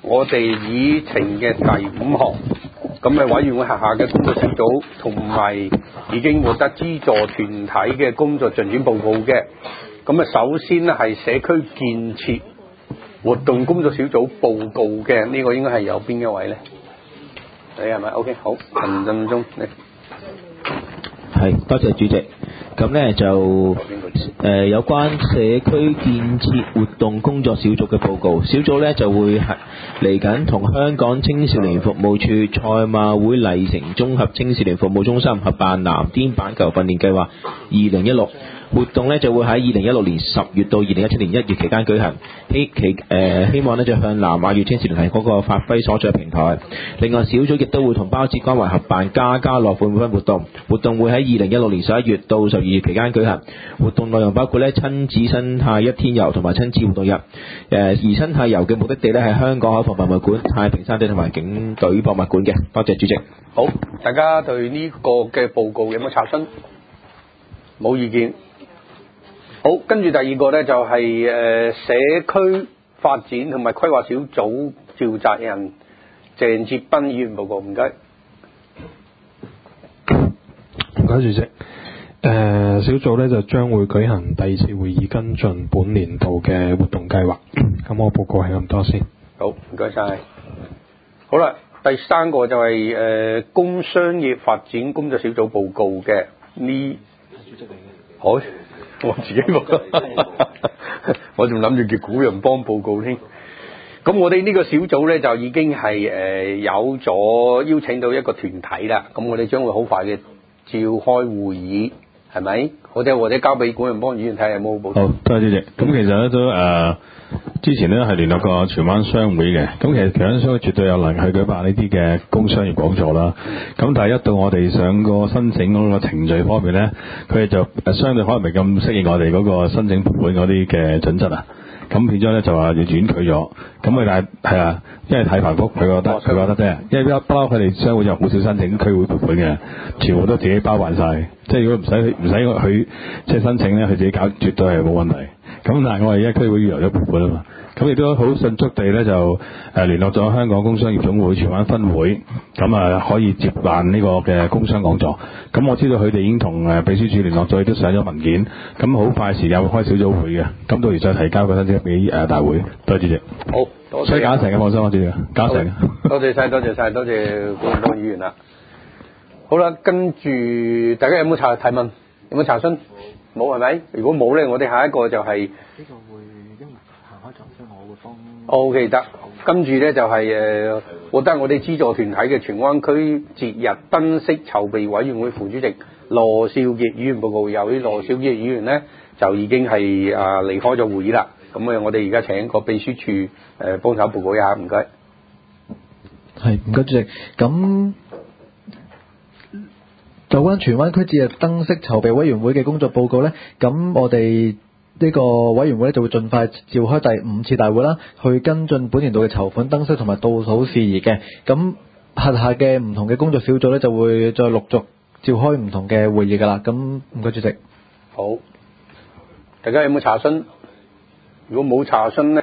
我哋議程嘅第5項，咁啊委員會轄下嘅工作小組同埋已經獲得資助團體嘅工作進展報告嘅。咁啊首先咧係社區建設活動工作小組報告嘅，呢個應該係有邊一位咧？你係咪 ？OK， 好，陳振中你。 係，多謝主席。咁咧就有關社區建設活動工作小組嘅報告，小組咧就會係嚟緊同香港青少年服務處賽馬會麗城綜合青少年服務中心合辦藍天板球訓練計劃2016活動咧就會喺2016年10月到2017年1月期間舉行，希望咧就向南亞粵青少年提供個發揮所在平台。另外小組亦都會同包子關懷合辦家家樂款活動，活動會喺2016年11月到12月期間舉行。活動內容包括咧親子生態一天遊同埋親子活動日。而生態遊嘅目的地咧係香港海防博物館、太平山地同埋警隊博物館嘅。多謝主席。 好，大家對呢個嘅報告有冇查詢？冇意見。好，跟住第二個咧就係社區發展同埋規劃小組召集人鄭哲斌議員報告，唔該。 唔該主席。小組咧就將會舉行第2次會議跟進本年度嘅活動計劃。咁我報告係咁多先。 好，唔該晒。好啦，第3個就係工商業發展工作小組報告嘅呢。主席嚟嘅。好。我自己報，我仲諗住叫古人幫報告添。咁我哋呢個小組咧就已經係有咗邀請到一個團體啦。咁我哋將會好快嘅召開會議，係咪？或者交俾古人幫議員睇下有冇報道。 好，多謝主席。咁其實咧都之前咧係聯絡過荃灣商會嘅，咁其實荃灣商會絕對有能力去舉辦呢啲嘅工商業講座啦。咁但係一到我哋上個申請嗰個程序方面咧，佢哋就相對可能唔係咁適應我哋嗰個申請撥款嗰啲嘅準則啊。咁變咗咧就話要婉拒咗。咁佢但係係啊，因為太繁複，佢覺得啫。因為不嬲佢哋商會就好少申請區會撥款嘅，全部都自己包辦晒。即係如果唔使佢即係申請咧，佢自己搞絕對係冇問題。咁但係我哋而家區會預留咗撥款啊嘛，咁亦都好迅速地咧就聯絡咗香港工商業總會荃灣分會，咁可以接辦呢個嘅工商講座。咁我知道佢哋已經同秘書處聯絡咗，亦都上咗文件。咁好快時間會開小組會嘅，咁到時再提交個申請俾大會。多謝主席。 好，多謝。 所以搞成嘅，放心，我知嘅，搞成。 多謝晒，多謝古人幫議員啦。好啦，跟住大家有冇提問？有冇查詢？冇係咪？如果冇咧，我哋下一個就係呢個會因為行開咗，所以我會幫。OK 得，跟住咧就係獲得我哋資助團體嘅荃灣區節日燈飾籌備委員會副主席羅少傑議員報告。由於羅少傑議員咧就已經係離開咗會議啦，咁我哋而家請個秘書處幫手報告一下，唔該。 係，唔該主席。咁有關荃灣區節日燈飾籌備委員會嘅工作報告呢，咁我哋呢個委員會咧就會盡快召開第5次大會啦，去跟進本年度嘅籌款燈飾同埋倒數事宜嘅。咁轄下嘅唔同嘅工作小組呢，就會再陸續召開唔同嘅會議噶啦。咁唔該主席。 好，大家有冇查詢？如果冇查詢呢？